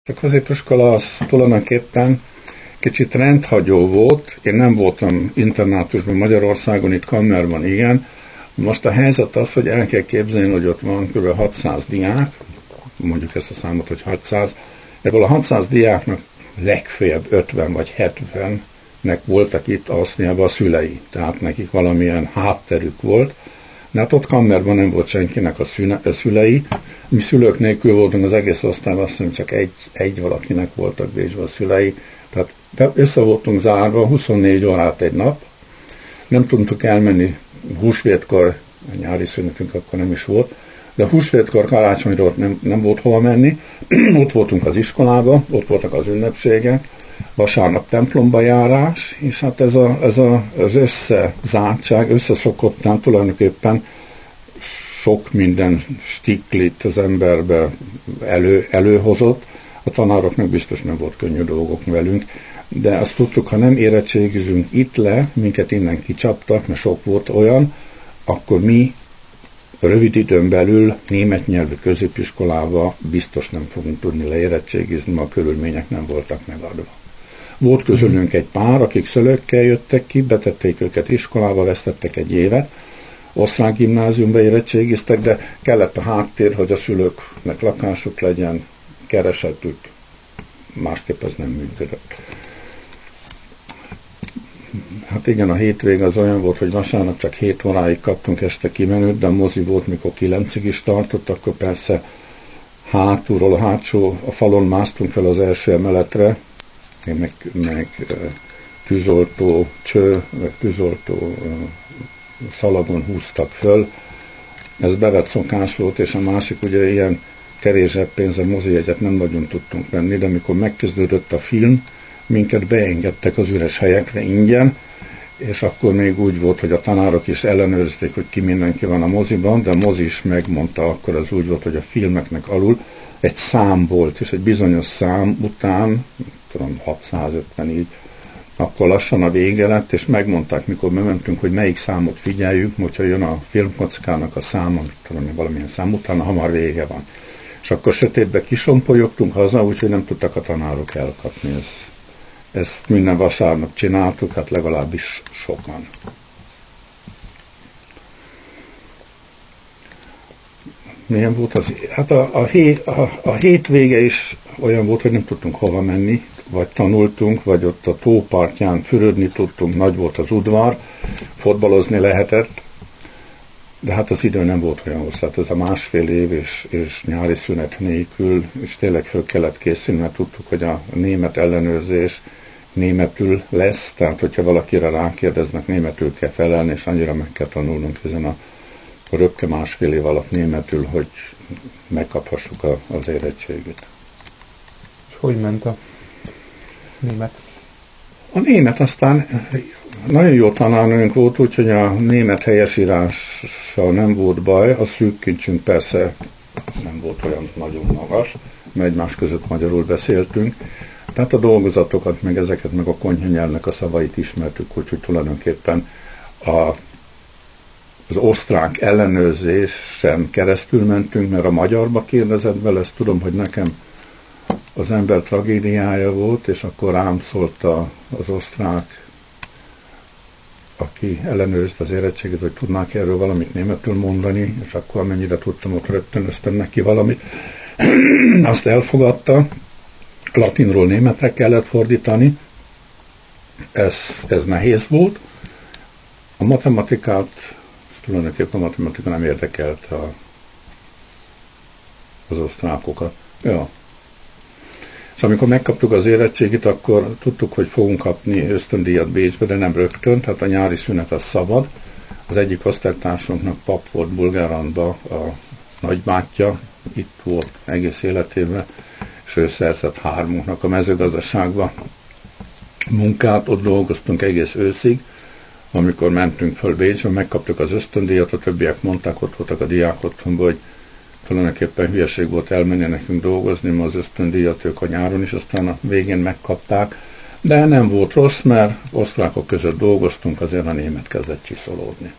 A középiskola az tulajdonképpen kicsit rendhagyó volt. Én nem voltam internátusban Magyarországon, itt Kammerban igen. Most a helyzet az, hogy el kell képzelni, hogy ott van kb. 600 diák, mondjuk ezt a számot, hogy 600. Ebből a 600 diáknak legfeljebb 50 vagy 70-nek voltak itt Ausztriában a szülei. Tehát nekik valamilyen hátterük volt. De hát ott Kammerban nem volt senkinek a szülei. Mi szülők nélkül voltunk az egész osztályban, azt hiszem csak egy valakinek voltak Bécsben a szülei. Tehát össze voltunk zárva 24 órát egy nap. Nem tudtunk elmenni húsvétkor, a nyári szünetünk akkor nem is volt, de húsvétkor, karácsonyra ott nem volt hova menni. Ott voltunk az iskolába, ott voltak az ünnepségek, vasárnap templomba járás, és hát ez az összezártság, összeszokottán tulajdonképpen sok minden stiklit az emberbe előhozott. A tanároknak biztos nem volt könnyű dolgok velünk, de azt tudtuk, ha nem érettségizünk itt le, minket innen kicsaptak, mert sok volt olyan, akkor mi rövid időn belül német nyelvű középiskolába biztos nem fogunk tudni leérettségizni, mert a körülmények nem voltak megadva. Volt közülünk egy pár, akik szülőkkel jöttek ki, betették őket iskolába, vesztettek egy évet, osztrák gimnáziumba érettségiztek, de kellett a háttér, hogy a szülőknek lakásuk legyen, keresetük, másképp ez nem működött. Hát igen, a hétvége az olyan volt, hogy vasárnap csak 7 óráig kaptunk este kimenőt, de a mozi volt, mikor 9-ig is tartott, akkor persze hátulról, a falon másztunk fel az első emeletre, meg tűzoltó szalagon húztak föl. Ez bevett szokás volt, és a másik ugye ilyen kevésebb pénzre mozijegyet nem nagyon tudtunk venni, de amikor megkezdődött a film, minket beengedtek az üres helyekre ingyen, és akkor még úgy volt, hogy a tanárok is ellenőrizték, hogy ki mindenki van a moziban, de a mozi is megmondta, akkor az úgy volt, hogy a filmeknek alul egy szám volt, és egy bizonyos szám után, tudom, 650 így, akkor lassan a vége lett, és megmondták, mikor bementünk, hogy melyik számot figyeljük, hogyha jön a filmkockának a száma, tudom, valamilyen szám utána, hamar vége van. És akkor sötétbe kisompolyogtunk haza, úgyhogy nem tudtak a tanárok elkapni. Ezt minden vasárnap csináltuk, hát legalábbis sokan. Milyen volt az? Hát a hétvége is olyan volt, hogy nem tudtunk hova menni, vagy tanultunk, vagy ott a tópartján fürödni tudtunk, nagy volt az udvar, fotbalozni lehetett, de hát az idő nem volt olyan hosszú, hát ez a másfél év és nyári szünet nélkül, és tényleg föl kellett készülni, mert tudtuk, hogy a német ellenőrzés németül lesz, tehát hogyha valakire rákérdeznek, németül kell felelni, és annyira meg kell tanulnunk ezen a röpke másfél év alatt németül, hogy megkaphassuk az érettségét. És hogy ment a német? A német aztán nagyon jó tanárnőnk volt, úgyhogy a német helyesírással nem volt baj, a szűk kincsünk persze nem volt olyan nagyon magas, mert egymás között magyarul beszéltünk. Tehát a dolgozatokat, meg ezeket, meg a konyhanyelvnek a szavait ismertük, úgyhogy tulajdonképpen az osztrák ellenőrzésen keresztül mentünk, mert a magyarba kérdezett bele, ezt tudom, hogy nekem az ember tragédiája volt, és akkor rám szólt az osztrák, aki ellenőrizte az érettséget, hogy tudnák erről valamit németül mondani, és akkor amennyire tudtam, ott rögtönöztem neki valamit. Azt elfogadta, latinról németre kellett fordítani, ez nehéz volt. A matematikát, tulajdonképpen a matematika nem érdekelt az osztrákokat. Ja. És amikor megkaptuk az érettségit, akkor tudtuk, hogy fogunk kapni ösztöndíjat Bécsbe, de nem rögtön, tehát a nyári szünet az szabad. Az egyik osztálytársunknak pap volt Bulgáranba, a nagybátyja, itt volt egész életében, és ő szerzett 3-unknak a mezőgazdaságba munkát, ott dolgoztunk egész őszig, amikor mentünk föl Bécsbe, megkaptuk az ösztöndíjat, a többiek mondták, ott voltak a diák otthonban, hogy tulajdonképpen hülyeség volt elmenni nekünk dolgozni, mert az ösztöndíjat ők a nyáron is, aztán a végén megkapták, de nem volt rossz, mert osztrákok között dolgoztunk, azért a német kezdett csiszolódni.